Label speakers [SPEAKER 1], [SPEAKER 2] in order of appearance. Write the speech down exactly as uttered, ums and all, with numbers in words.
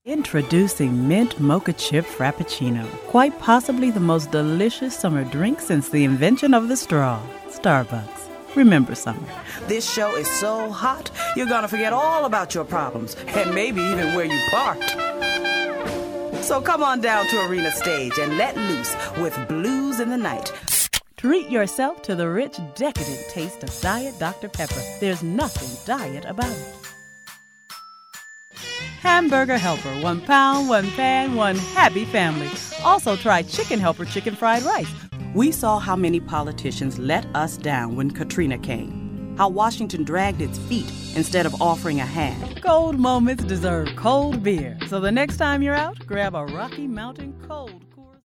[SPEAKER 1] Introducing Mint Mocha Chip Frappuccino. Quite possibly the most delicious summer drink since the invention of the straw. Starbucks. Remember summer.
[SPEAKER 2] This show is so hot, you're gonna forget all about your problems, and maybe even where you parked. So come on down to Arena Stage and let loose with Blues in the Night.
[SPEAKER 1] Treat yourself to the rich, decadent taste of Diet Doctor Pepper. There's nothing diet about it. Hamburger Helper, one pound, one pan, one happy family. Also try Chicken Helper chicken fried rice.
[SPEAKER 2] We saw how many politicians let us down when Katrina came. How Washington dragged its feet instead of offering a hand.
[SPEAKER 1] Cold moments deserve cold beer. So the next time you're out, grab a Rocky Mountain Cold